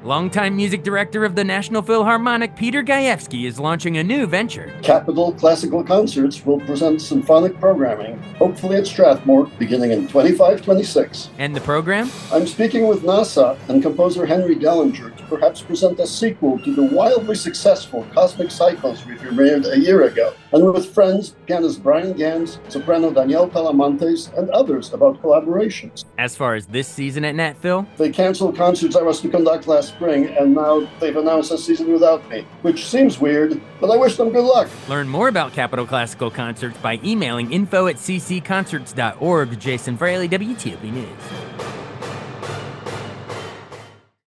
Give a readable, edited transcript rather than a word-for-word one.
Longtime music director of the National Philharmonic, Peter Gajewski, is launching a new venture. Capitol Classical Concerts will present symphonic programming, hopefully at Strathmore, beginning in 25-26. And the program? I'm speaking with NASA and composer Henry Dellinger to perhaps present a sequel to the wildly successful Cosmic Cycles we premiered a year ago, and with friends, pianist Brian Gans, soprano Danielle Talamantes, and others about collaborations. As far as this season at Nat Phil? They canceled concerts I was to conduct last spring, and now they've announced a season without me, which seems weird, but I wish them good luck. Learn more about Capitol Classical Concerts by emailing info@ccconcerts.org. Jason Fraley, WTOP News.